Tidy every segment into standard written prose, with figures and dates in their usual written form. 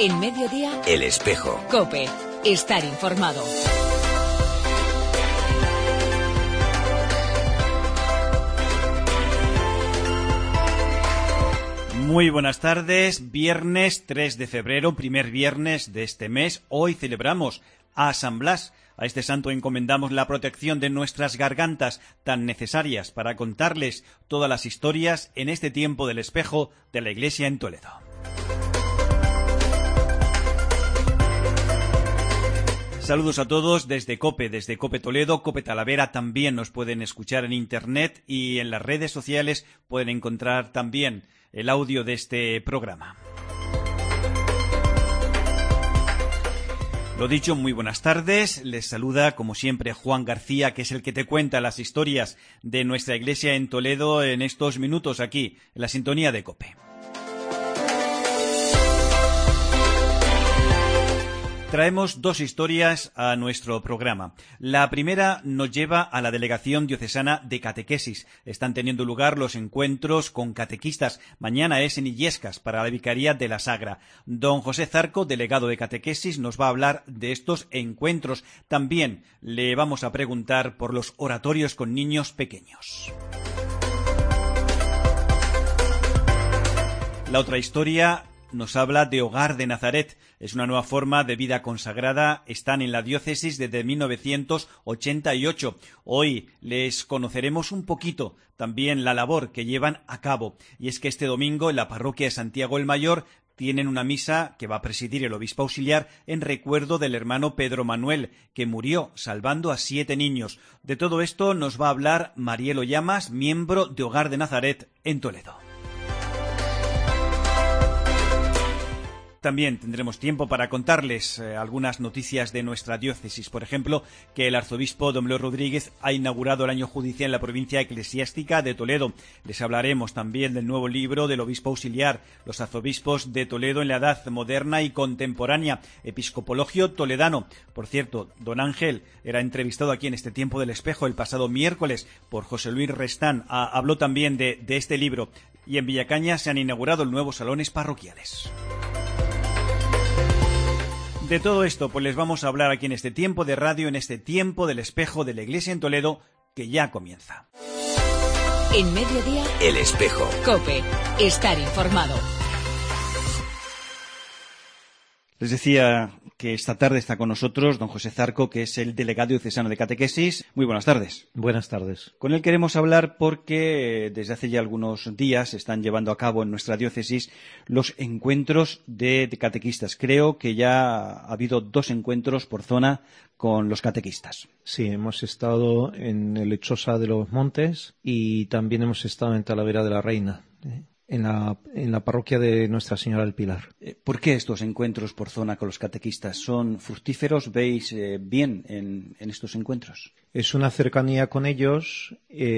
En Mediodía, El Espejo. COPE. Estar informado. Muy buenas tardes, viernes 3 de febrero, primer viernes de este mes. Hoy celebramos a San Blas. A este santo encomendamos la protección de nuestras gargantas, tan necesarias para contarles todas las historias en este tiempo del espejo de la Iglesia en Toledo. Saludos a todos desde COPE Toledo, COPE Talavera. También nos pueden escuchar en internet y en las redes sociales pueden encontrar también el audio de este programa. Lo dicho, muy buenas tardes. Les saluda, como siempre, Juan García, que es el que te cuenta las historias de nuestra iglesia en Toledo en estos minutos aquí, en la sintonía de COPE. Traemos dos historias a nuestro programa. La primera nos lleva a la Delegación Diocesana de Catequesis. Están teniendo lugar los encuentros con catequistas. Mañana es en Illescas, para la Vicaría de la Sagra. Don José Zarco, delegado de Catequesis, nos va a hablar de estos encuentros. También le vamos a preguntar por los oratorios con niños pequeños. La otra historia nos habla de Hogar de Nazaret. Es una nueva forma de vida consagrada. Están en la diócesis desde 1988. Hoy les conoceremos un poquito también la labor que llevan a cabo. Y es que este domingo en la parroquia de Santiago el Mayor tienen una misa que va a presidir el obispo auxiliar en recuerdo del hermano Pedro Manuel, que murió salvando a 7 niños. De todo esto nos va a hablar Marielo Llamas, miembro de Hogar de Nazaret en Toledo. También tendremos tiempo para contarles algunas noticias de nuestra diócesis. Por ejemplo, que el arzobispo Don Leo Rodríguez ha inaugurado el año judicial en la provincia eclesiástica de Toledo. Les hablaremos también del nuevo libro del obispo auxiliar, Los arzobispos de Toledo en la Edad Moderna y Contemporánea, Episcopologio Toledano. Por cierto, don Ángel era entrevistado aquí en este tiempo del espejo el pasado miércoles por José Luis Restán. Habló también de este libro. Y en Villacaña se han inaugurado los nuevos salones parroquiales. De todo esto, pues les vamos a hablar aquí en este tiempo de radio, en este tiempo del espejo de la Iglesia en Toledo, que ya comienza. En Mediodía, El Espejo. COPE. Estar informado. Les decía que esta tarde está con nosotros don José Zarco, que es el delegado diocesano de Catequesis. Muy buenas tardes. Buenas tardes. Con él queremos hablar porque desde hace ya algunos días se están llevando a cabo en nuestra diócesis los encuentros de catequistas. Creo que ya ha habido 2 encuentros por zona con los catequistas. Sí, hemos estado en el Lechosa de los Montes y también hemos estado en Talavera de la Reina, en la parroquia de Nuestra Señora del Pilar. ¿Por qué estos encuentros por zona con los catequistas son fructíferos? ¿Veis bien en estos encuentros? Es una cercanía con ellos,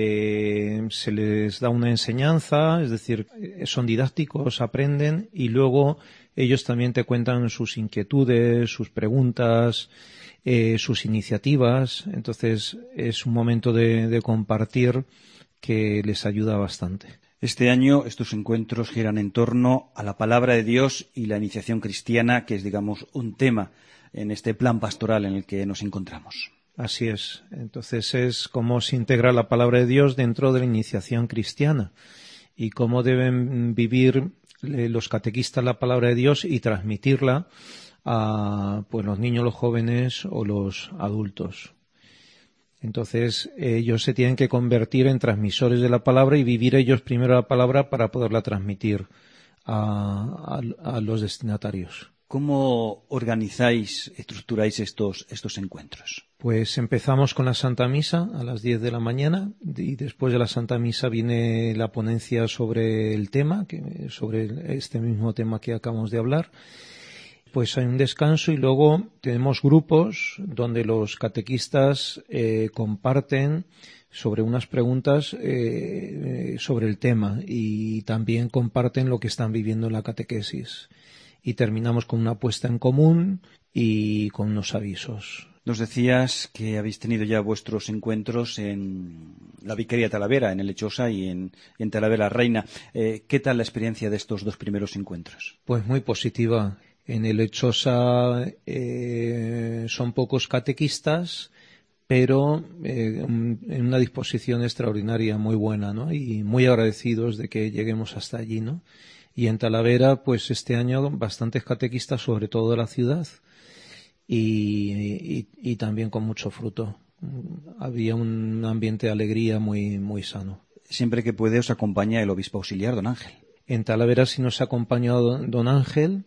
se les da una enseñanza, es decir, son didácticos, aprenden y luego ellos también te cuentan sus inquietudes, sus preguntas, sus iniciativas. Entonces es un momento de compartir que les ayuda bastante. Este año estos encuentros giran en torno a la palabra de Dios y la iniciación cristiana, que es, digamos, un tema en este plan pastoral en el que nos encontramos. Así es. Entonces es cómo se integra la palabra de Dios dentro de la iniciación cristiana y cómo deben vivir los catequistas la palabra de Dios y transmitirla a los niños, los jóvenes o los adultos. Entonces ellos se tienen que convertir en transmisores de la palabra y vivir ellos primero la palabra para poderla transmitir a los destinatarios. ¿Cómo organizáis, estructuráis estos encuentros? Pues empezamos con la Santa Misa a las 10 de la mañana y después de la Santa Misa viene la ponencia sobre el tema, sobre este mismo tema que acabamos de hablar. Pues hay un descanso y luego tenemos grupos donde los catequistas comparten sobre unas preguntas sobre el tema y también comparten lo que están viviendo en la catequesis. Y terminamos con una puesta en común y con unos avisos. Nos decías que habéis tenido ya vuestros encuentros en la Vicaría Talavera, en el Lechosa y en Talavera Reina. ¿Qué tal la experiencia de estos 2 primeros encuentros? Pues muy positiva. En el Lechosa son pocos catequistas, pero en una disposición extraordinaria, muy buena, ¿no? Y muy agradecidos de que lleguemos hasta allí, ¿no? Y en Talavera, pues este año bastantes catequistas, sobre todo de la ciudad, y también con mucho fruto. Había un ambiente de alegría muy, muy sano. Siempre que puede os acompaña el obispo auxiliar, don Ángel. En Talavera sí nos ha acompañado don Ángel.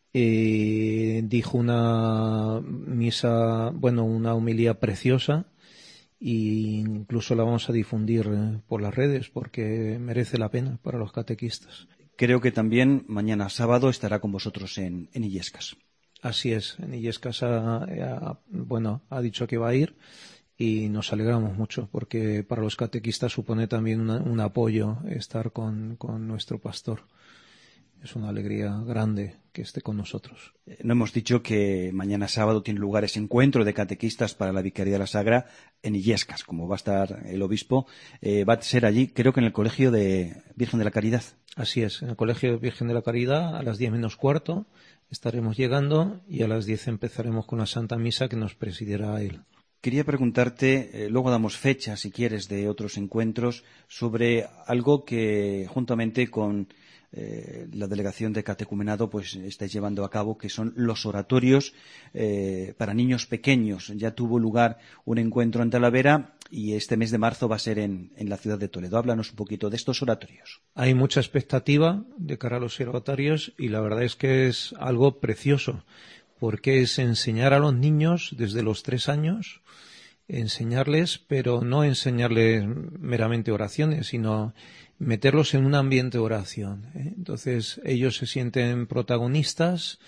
Dijo una misa, bueno, una homilía preciosa, e incluso la vamos a difundir por las redes porque merece la pena para los catequistas. Creo que también mañana sábado estará con vosotros en Illescas. Así es, en Illescas ha dicho que va a ir y nos alegramos mucho porque para los catequistas supone también un apoyo estar con nuestro pastor. Es una alegría grande que esté con nosotros. No hemos dicho que mañana sábado tiene lugar ese encuentro de catequistas para la Vicaría de la Sagra en Illescas, como va a estar el obispo. Va a ser allí, creo que en el Colegio de Virgen de la Caridad. Así es, en el Colegio de Virgen de la Caridad a las 10 menos cuarto estaremos llegando y a las 10 empezaremos con la Santa Misa que nos presidirá él. Quería preguntarte, luego damos fecha, si quieres, de otros encuentros, sobre algo que juntamente con la delegación de catecumenado pues estáis llevando a cabo, que son los oratorios para niños pequeños. Ya tuvo lugar un encuentro en Talavera y este mes de marzo va a ser en la ciudad de Toledo. Háblanos un poquito de estos oratorios. Hay mucha expectativa de cara a los oratorios y la verdad es que es algo precioso, porque es enseñar a los niños desde los 3 años, enseñarles, pero no enseñarles meramente oraciones, sino meterlos en un ambiente de oración, ¿eh? Entonces ellos se sienten protagonistas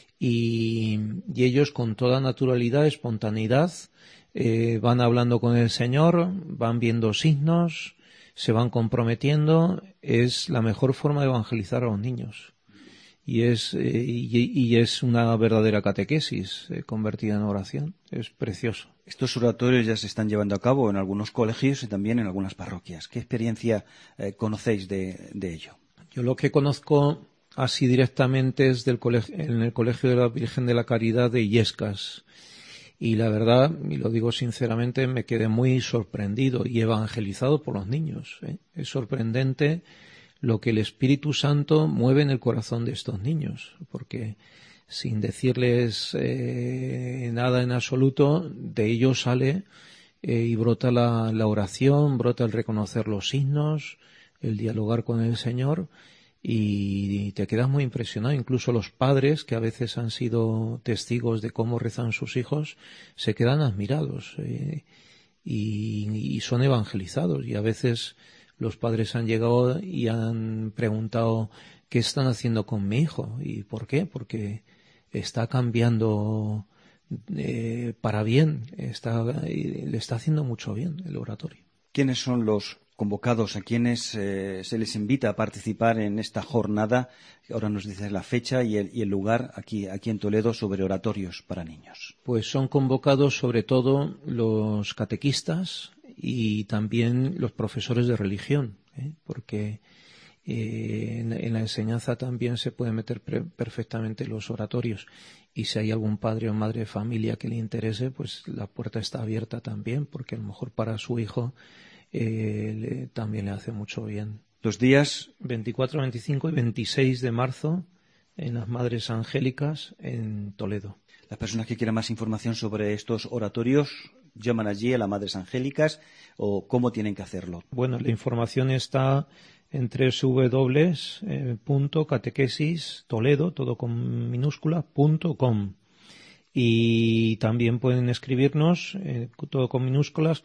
y ellos con toda naturalidad, espontaneidad, van hablando con el Señor, van viendo signos, se van comprometiendo. Es la mejor forma de evangelizar a los niños. Y es una verdadera catequesis convertida en oración. Es precioso. Estos oratorios ya se están llevando a cabo en algunos colegios y también en algunas parroquias. ¿Qué experiencia conocéis de ello? Yo lo que conozco así directamente es en el Colegio de la Virgen de la Caridad de Illescas. Y la verdad, y lo digo sinceramente, me quedé muy sorprendido y evangelizado por los niños, ¿eh? Es sorprendente lo que el Espíritu Santo mueve en el corazón de estos niños, porque sin decirles nada en absoluto, de ellos sale y brota la oración, brota el reconocer los signos, el dialogar con el Señor, y te quedas muy impresionado. Incluso los padres, que a veces han sido testigos de cómo rezan sus hijos, se quedan admirados y son evangelizados, y a veces los padres han llegado y han preguntado ¿qué están haciendo con mi hijo? ¿Y por qué? Porque está cambiando para bien, le está haciendo mucho bien el oratorio. ¿Quiénes son los convocados, a quienes se les invita a participar en esta jornada? Ahora nos dices la fecha y el lugar aquí en Toledo sobre oratorios para niños. Pues son convocados sobre todo los catequistas y también los profesores de religión, porque en la enseñanza también se pueden meter perfectamente los oratorios, y si hay algún padre o madre de familia que le interese, pues la puerta está abierta también, porque a lo mejor para su hijo también le hace mucho bien. Los días 24, 25 y 26 de marzo en las Madres Angélicas en Toledo. Las personas que quieran más información sobre estos oratorios llaman allí a las Madres Angélicas, o cómo tienen que hacerlo. Bueno, la información está en www.catequesistoledo, todo con minúscula, .com. Y también pueden escribirnos, todo con minúsculas,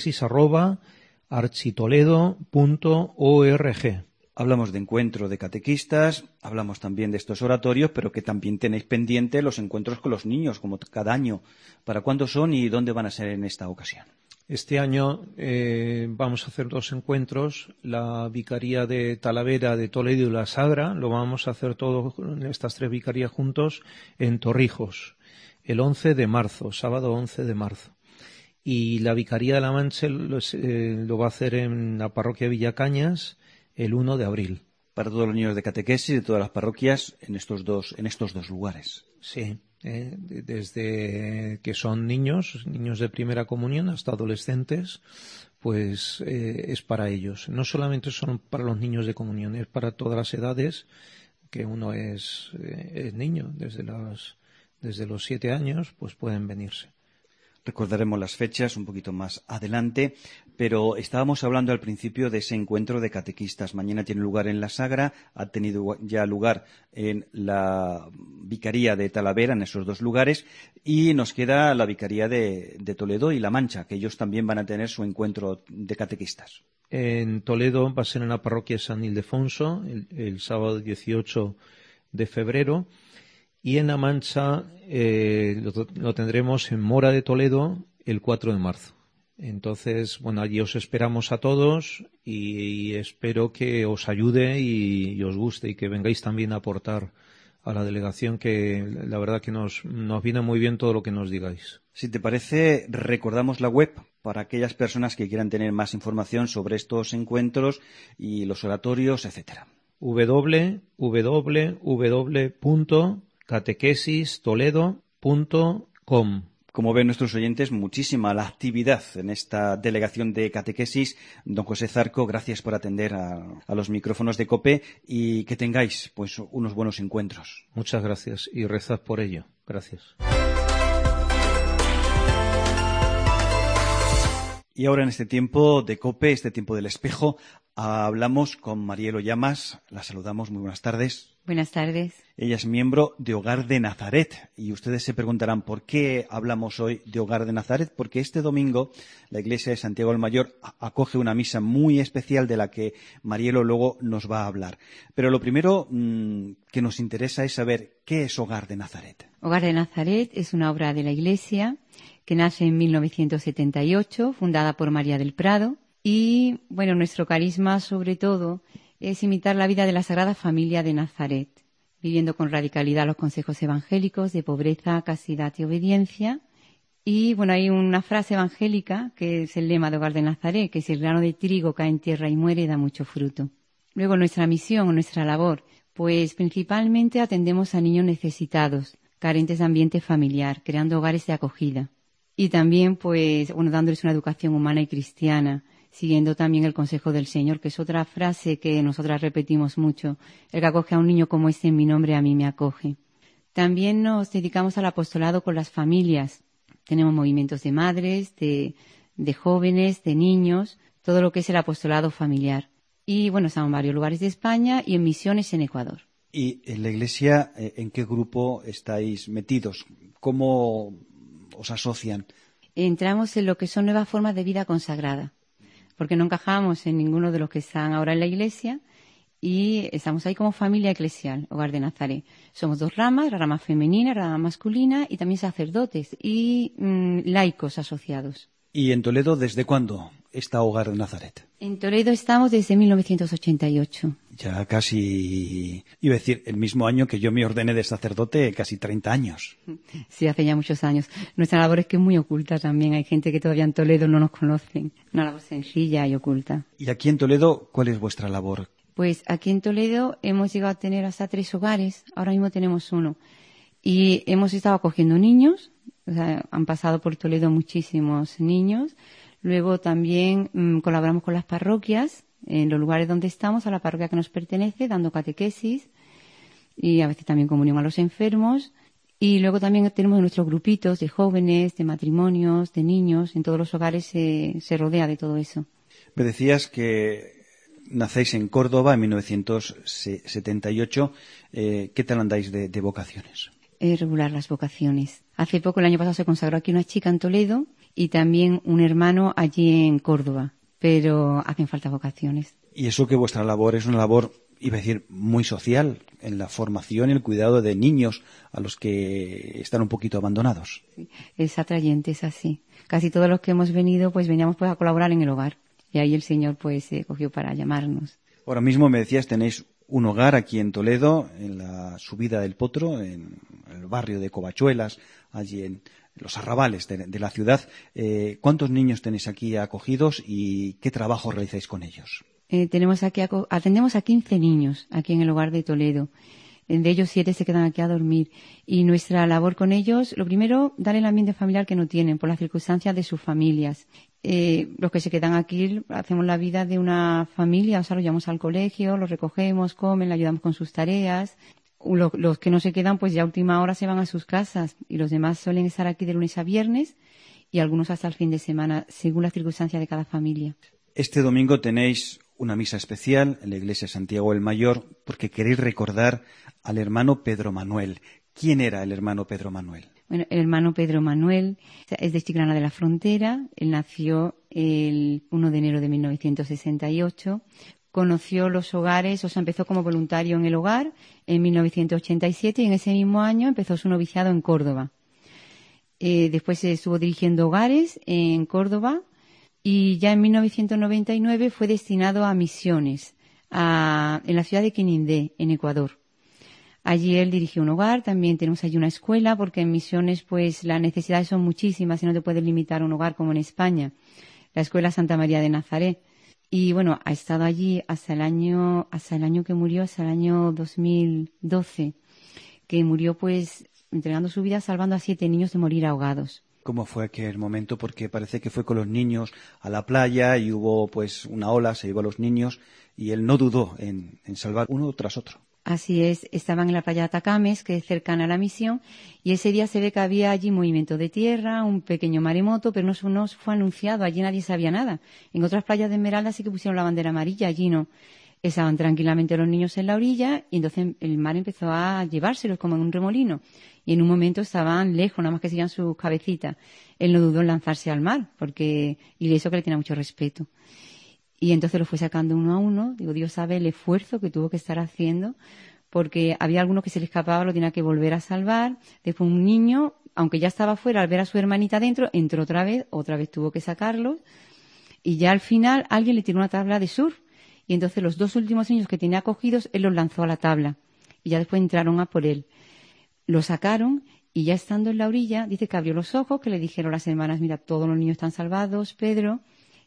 catequesis@architoledo.org. Hablamos de encuentro de catequistas, hablamos también de estos oratorios, pero que también tenéis pendiente los encuentros con los niños, como cada año. ¿Para cuándo son y dónde van a ser en esta ocasión? Este año vamos a hacer 2 encuentros. La Vicaría de Talavera, de Toledo y la Sagra, lo vamos a hacer todos, estas 3 vicarías juntos, en Torrijos, el 11 de marzo, sábado 11 de marzo. Y la Vicaría de la Mancha lo va a hacer en la parroquia Villacañas el 1 de abril. para todos los niños de catequesis de todas las parroquias en estos dos lugares. Sí, desde que son niños de primera comunión hasta adolescentes, pues es para ellos. No solamente son para los niños de comunión, es para todas las edades, que uno es niño, desde los 7 años, pues pueden venirse. Recordaremos las fechas un poquito más adelante, pero estábamos hablando al principio de ese encuentro de catequistas. Mañana tiene lugar en la Sagra, ha tenido ya lugar en la Vicaría de Talavera, en esos dos lugares, y nos queda la Vicaría de Toledo y La Mancha, que ellos también van a tener su encuentro de catequistas. En Toledo va a ser en la parroquia San Ildefonso, el sábado 18 de febrero. Y en La Mancha lo tendremos en Mora de Toledo el 4 de marzo. Entonces, bueno, allí os esperamos a todos y espero que os ayude y os guste y que vengáis también a aportar a la delegación, que la verdad que nos viene muy bien todo lo que nos digáis. Si te parece, recordamos la web para aquellas personas que quieran tener más información sobre estos encuentros y los oratorios, etcétera. www.catequesistoledo.com. Como ven nuestros oyentes, muchísima la actividad en esta delegación de catequesis. Don José Zarco, gracias por atender a los micrófonos de COPE y que tengáis pues unos buenos encuentros. Muchas gracias y rezad por ello. Gracias. Y ahora en este tiempo de COPE, este tiempo del espejo, hablamos con Marielo Llamas. La saludamos. Muy buenas tardes. Buenas tardes. Ella es miembro de Hogar de Nazaret y ustedes se preguntarán ¿por qué hablamos hoy de Hogar de Nazaret? Porque este domingo la Iglesia de Santiago el Mayor acoge una misa muy especial de la que Marielo luego nos va a hablar. Pero lo primero que nos interesa es saber ¿qué es Hogar de Nazaret? Hogar de Nazaret es una obra de la Iglesia que nace en 1978, fundada por María del Prado. Y, bueno, nuestro carisma, sobre todo, es imitar la vida de la Sagrada Familia de Nazaret, viviendo con radicalidad los consejos evangélicos de pobreza, castidad y obediencia. Y, bueno, hay una frase evangélica que es el lema de Hogar de Nazaret, que si el grano de trigo cae en tierra y muere, da mucho fruto. Luego, nuestra misión, nuestra labor, pues principalmente atendemos a niños necesitados, carentes de ambiente familiar, creando hogares de acogida. Y también, pues, bueno, dándoles una educación humana y cristiana, siguiendo también el consejo del Señor, que es otra frase que nosotras repetimos mucho. El que acoge a un niño como este en mi nombre, a mí me acoge. También nos dedicamos al apostolado con las familias. Tenemos movimientos de madres, de jóvenes, de niños, todo lo que es el apostolado familiar. Y, bueno, estamos en varios lugares de España y en misiones en Ecuador. ¿Y en la Iglesia en qué grupo estáis metidos? ¿Cómo os asocian? Entramos en lo que son nuevas formas de vida consagrada, porque no encajamos en ninguno de los que están ahora en la Iglesia y estamos ahí como familia eclesial, Hogar de Nazaret. Somos dos ramas, la rama femenina, la rama masculina y también sacerdotes y laicos asociados. ¿Y en Toledo desde cuándo está Hogar de Nazaret? En Toledo estamos desde 1988. Ya casi, iba a decir, el mismo año que yo me ordené de sacerdote, casi 30 años. Sí, hace ya muchos años. Nuestra labor es que es muy oculta también. Hay gente que todavía en Toledo no nos conocen. Una labor sencilla y oculta. ¿Y aquí en Toledo cuál es vuestra labor? Pues aquí en Toledo hemos llegado a tener hasta 3 hogares. Ahora mismo tenemos 1. Y hemos estado acogiendo niños. O sea, han pasado por Toledo muchísimos niños. Luego también colaboramos con las parroquias, en los lugares donde estamos, a la parroquia que nos pertenece, dando catequesis y a veces también comunión a los enfermos. Y luego también tenemos nuestros grupitos de jóvenes, de matrimonios, de niños. En todos los hogares se rodea de todo eso. Me decías que nacéis en Córdoba en 1978. ¿Qué tal andáis de vocaciones? Es regular las vocaciones. Hace poco, el año pasado, se consagró aquí una chica en Toledo y también un hermano allí en Córdoba, pero hacen falta vocaciones. Y eso que vuestra labor es una labor, iba a decir, muy social, en la formación y el cuidado de niños a los que están un poquito abandonados. Sí, es atrayente, es así. Casi todos los que hemos venido, pues veníamos pues a colaborar en el hogar. Y ahí el Señor pues se cogió para llamarnos. Ahora mismo me decías, tenéis un hogar aquí en Toledo, en la subida del Potro, en el barrio de Covachuelas, allí en los arrabales de la ciudad. ¿Cuántos niños tenéis aquí acogidos y qué trabajo realizáis con ellos? Atendemos a 15 niños aquí en el hogar de Toledo. De ellos 7 se quedan aquí a dormir. Y nuestra labor con ellos, lo primero, dar el ambiente familiar que no tienen por las circunstancias de sus familias. Los que se quedan aquí, hacemos la vida de una familia, o sea, los llevamos al colegio, los recogemos, comen, le ayudamos con sus tareas. Los que no se quedan, pues ya a última hora se van a sus casas. Y los demás suelen estar aquí de lunes a viernes y algunos hasta el fin de semana, según las circunstancias de cada familia. Este domingo tenéis una misa especial en la iglesia de Santiago el Mayor porque queréis recordar al hermano Pedro Manuel. ¿Quién era el hermano Pedro Manuel? Bueno, el hermano Pedro Manuel es de Chiclana de la Frontera. Él nació el 1 de enero de 1968. Conoció los hogares, empezó como voluntario en el hogar en 1987 y en ese mismo año empezó su noviciado en Córdoba. Después se estuvo dirigiendo hogares en Córdoba y ya en 1999 fue destinado a misiones en la ciudad de Quinindé, en Ecuador. Allí él dirigió un hogar, también tenemos allí una escuela, porque en misiones pues las necesidades son muchísimas y no te puedes limitar a un hogar como en España. La escuela Santa María de Nazaret. Y bueno, ha estado allí hasta el año que murió, hasta el año 2012, que murió pues entregando su vida, salvando a 7 niños de morir ahogados. ¿Cómo fue aquel momento? Porque parece que fue con los niños a la playa y hubo pues una ola, se llevó a los niños y él no dudó en salvar uno tras otro. Así es, estaban en la playa de Atacames, que es cercana a la misión, y ese día se ve que había allí movimiento de tierra, un pequeño maremoto, pero no fue anunciado, allí nadie sabía nada. En otras playas de Esmeralda sí que pusieron la bandera amarilla, allí no. Estaban tranquilamente los niños en la orilla y entonces el mar empezó a llevárselos como en un remolino. Y en un momento estaban lejos, nada más que seguían sus cabecitas. Él no dudó en lanzarse al mar, y eso que le tenía mucho respeto. Y entonces lo fue sacando uno a uno. Digo, Dios sabe el esfuerzo que tuvo que estar haciendo, porque había alguno que se le escapaba, lo tenía que volver a salvar. Después un niño, aunque ya estaba fuera, al ver a su hermanita dentro, entró otra vez tuvo que sacarlo. Y ya al final alguien le tiró una tabla de surf. Y entonces los 2 últimos niños que tenía acogidos, él los lanzó a la tabla. Y ya después entraron a por él. Lo sacaron y ya estando en la orilla, dice que abrió los ojos, que le dijeron las hermanas, mira, todos los niños están salvados, Pedro.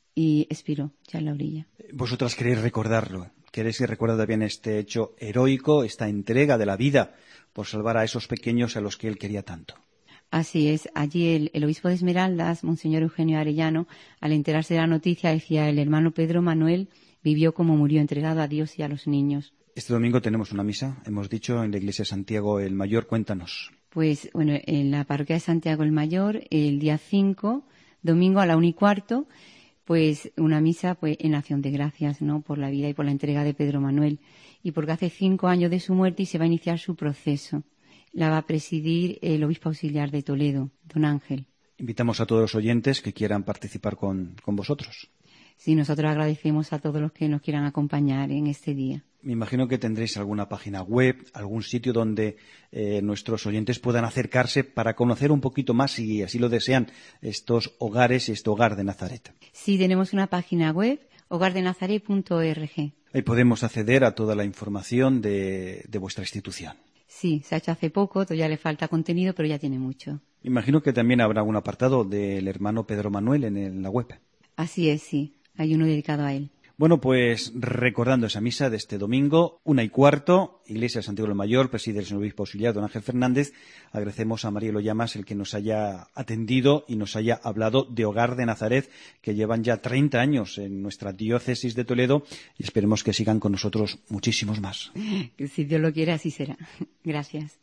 Y expiró ya en la orilla. Vosotras queréis recordarlo, queréis que recuerde bien este hecho heroico, esta entrega de la vida por salvar a esos pequeños a los que él quería tanto. Así es, allí el obispo de Esmeraldas, Monseñor Eugenio Arellano, al enterarse de la noticia decía, el hermano Pedro Manuel vivió como murió, entregado a Dios y a los niños. Este domingo tenemos una misa, hemos dicho, en la iglesia de Santiago el Mayor, cuéntanos. Pues bueno, en la parroquia de Santiago el Mayor, el día 5, domingo a la 1:15, pues una misa pues en acción de gracias, ¿no?, por la vida y por la entrega de Pedro Manuel, y porque hace 5 años de su muerte y se va a iniciar su proceso. La va a presidir el obispo auxiliar de Toledo, don Ángel. Invitamos a todos los oyentes que quieran participar con vosotros. Sí, nosotros agradecemos a todos los que nos quieran acompañar en este día. Me imagino que tendréis alguna página web, algún sitio donde nuestros oyentes puedan acercarse para conocer un poquito más, si así lo desean, estos hogares y este hogar de Nazaret. Sí, tenemos una página web, hogardenazaret.org. Ahí podemos acceder a toda la información de vuestra institución. Sí, se ha hecho hace poco, todavía le falta contenido, pero ya tiene mucho. Imagino que también habrá un apartado del hermano Pedro Manuel en la web. Así es, sí, hay uno dedicado a él. Bueno, pues recordando esa misa de este domingo, 1:15, Iglesia de Santiago el Mayor, preside el señor obispo auxiliar don Ángel Fernández. Agradecemos a María Loyamas el que nos haya atendido y nos haya hablado de Hogar de Nazaret, que llevan ya 30 años en nuestra diócesis de Toledo, y esperemos que sigan con nosotros muchísimos más. Si Dios lo quiere, así será. Gracias.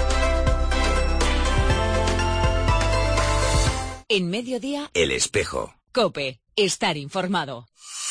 En Mediodía, El Espejo. COPE, estar informado.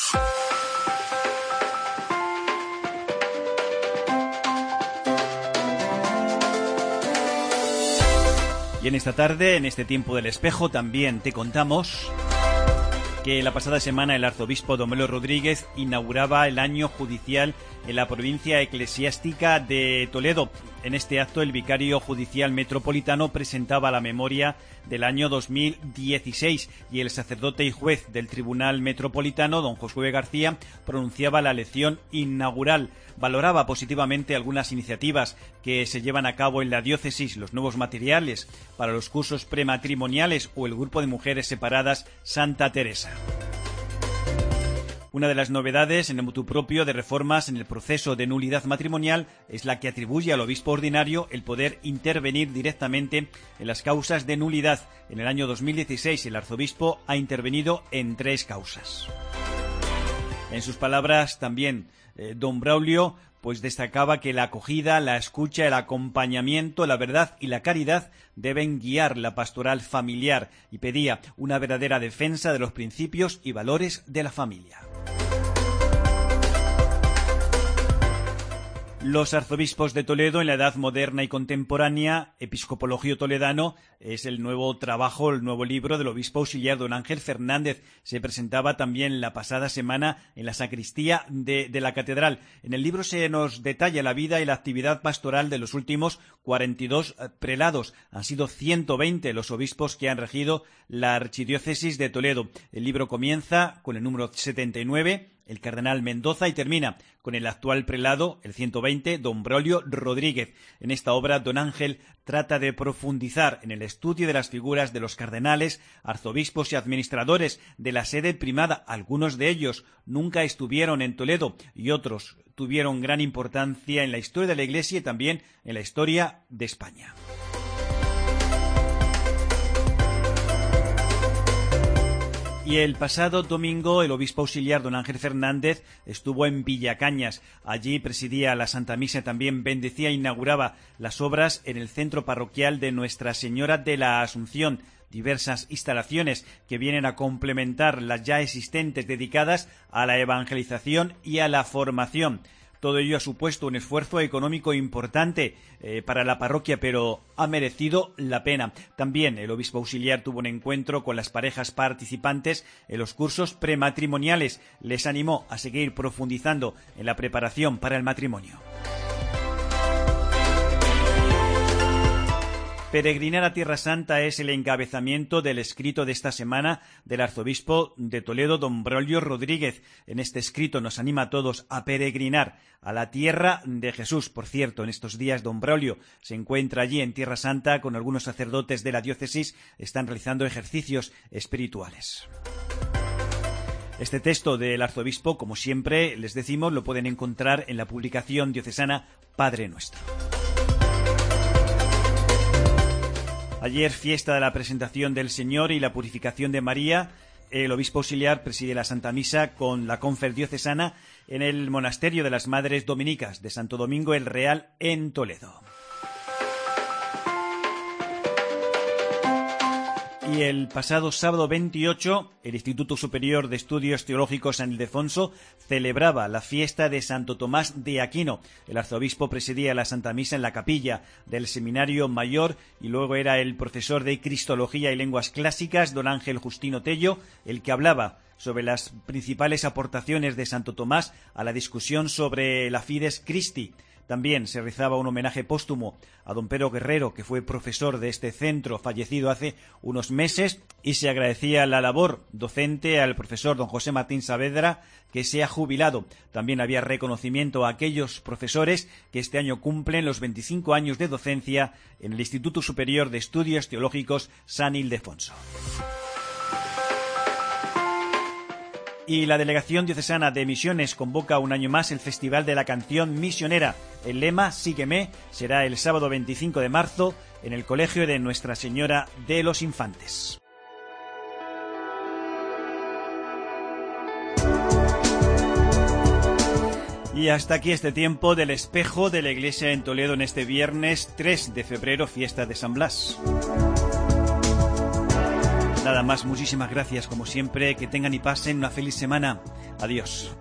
Y en esta tarde, en este tiempo del espejo, también te contamos que la pasada semana el arzobispo don Melo Rodríguez inauguraba el año judicial en la provincia eclesiástica de Toledo. En este acto, el vicario judicial metropolitano presentaba la memoria del año 2016 y el sacerdote y juez del Tribunal Metropolitano, don Josué García, pronunciaba la lección inaugural. Valoraba positivamente algunas iniciativas que se llevan a cabo en la diócesis, los nuevos materiales para los cursos prematrimoniales o el grupo de mujeres separadas Santa Teresa. Una de las novedades en el motu propio de reformas en el proceso de nulidad matrimonial es la que atribuye al obispo ordinario el poder intervenir directamente en las causas de nulidad. En el año 2016 el arzobispo ha intervenido en 3 causas. En sus palabras también, don Braulio destacaba que la acogida, la escucha, el acompañamiento, la verdad y la caridad deben guiar la pastoral familiar y pedía una verdadera defensa de los principios y valores de la familia. Los arzobispos de Toledo en la Edad Moderna y Contemporánea, Episcopologio Toledano, es el nuevo trabajo, el nuevo libro del obispo auxiliar don Ángel Fernández. Se presentaba también la pasada semana en la sacristía de la catedral. En el libro se nos detalla la vida y la actividad pastoral de los últimos 42 prelados. Han sido 120 los obispos que han regido la archidiócesis de Toledo. El libro comienza con el número 79, el cardenal Mendoza, y termina con el actual prelado, el 120, don Braulio Rodríguez. En esta obra, don Ángel trata de profundizar en el estudio de las figuras de los cardenales, arzobispos y administradores de la sede primada. Algunos de ellos nunca estuvieron en Toledo y otros tuvieron gran importancia en la historia de la Iglesia y también en la historia de España. Y el pasado domingo el obispo auxiliar don Ángel Fernández estuvo en Villacañas. Allí presidía la Santa Misa, también bendecía e inauguraba las obras en el centro parroquial de Nuestra Señora de la Asunción. Diversas instalaciones que vienen a complementar las ya existentes dedicadas a la evangelización y a la formación. Todo ello ha supuesto un esfuerzo económico importante para la parroquia, pero ha merecido la pena. También el obispo auxiliar tuvo un encuentro con las parejas participantes en los cursos prematrimoniales. Les animó a seguir profundizando en la preparación para el matrimonio. Peregrinar a Tierra Santa es el encabezamiento del escrito de esta semana del arzobispo de Toledo, don Braulio Rodríguez. En este escrito nos anima a todos a peregrinar a la tierra de Jesús. Por cierto, en estos días don Braulio se encuentra allí en Tierra Santa con algunos sacerdotes de la diócesis. Están realizando ejercicios espirituales. Este texto del arzobispo, como siempre les decimos, lo pueden encontrar en la publicación diocesana Padre Nuestro. Ayer, fiesta de la presentación del Señor y la purificación de María, el obispo auxiliar preside la Santa Misa con la confer diocesana en el monasterio de las Madres Dominicas de Santo Domingo el Real en Toledo. Y el pasado sábado 28, el Instituto Superior de Estudios Teológicos San Ildefonso celebraba la fiesta de Santo Tomás de Aquino. El arzobispo presidía la Santa Misa en la capilla del Seminario Mayor y luego era el profesor de Cristología y Lenguas Clásicas, don Ángel Justino Tello, el que hablaba sobre las principales aportaciones de Santo Tomás a la discusión sobre la Fides Christi. También se realizaba un homenaje póstumo a don Pedro Guerrero, que fue profesor de este centro, fallecido hace unos meses, y se agradecía la labor docente al profesor don José Martín Saavedra, que se ha jubilado. También había reconocimiento a aquellos profesores que este año cumplen los 25 años de docencia en el Instituto Superior de Estudios Teológicos San Ildefonso. Y la Delegación Diocesana de Misiones convoca un año más el Festival de la Canción Misionera. El lema Sígueme será el sábado 25 de marzo en el Colegio de Nuestra Señora de los Infantes. Y hasta aquí este tiempo del espejo de la Iglesia en Toledo en este viernes 3 de febrero, fiesta de San Blas. Nada más, muchísimas gracias como siempre, que tengan y pasen una feliz semana. Adiós.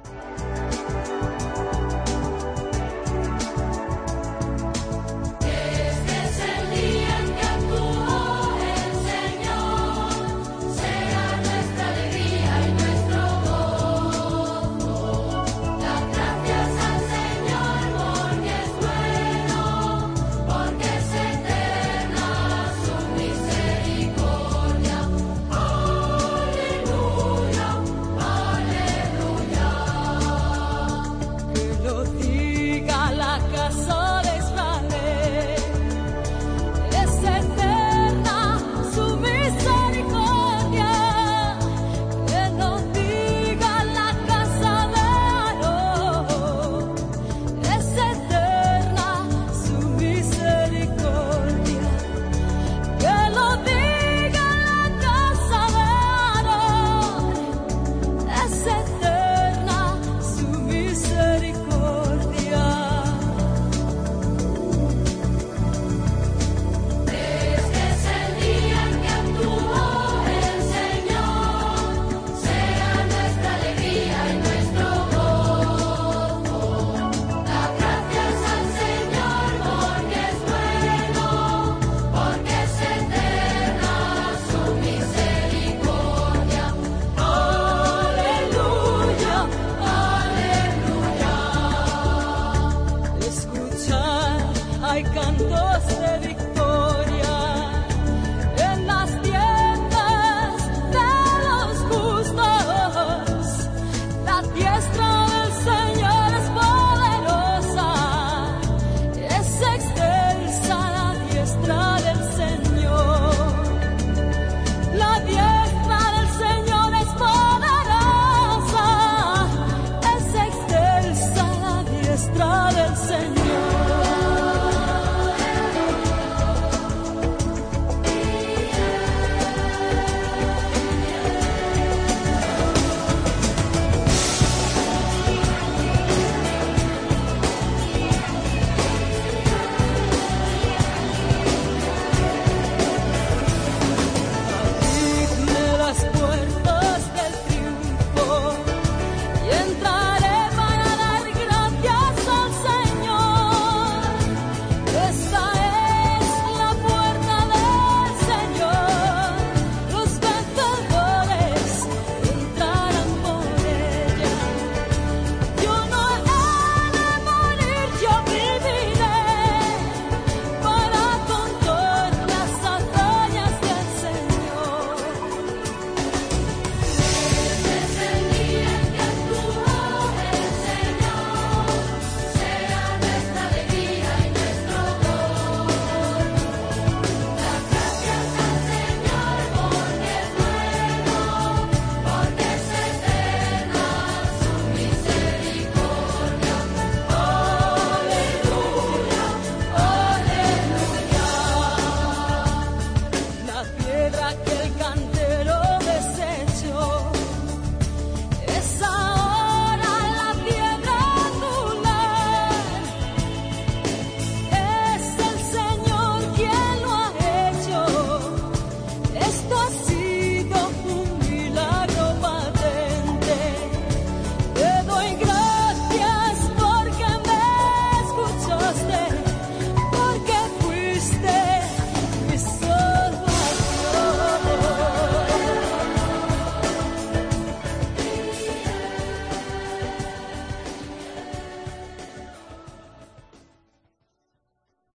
Casa hay cantos de victoria en las tiendas de los justos. La diestra del Señor es poderosa, es excelsa la diestra del Señor. La diestra del Señor es poderosa, es excelsa la diestra del Señor.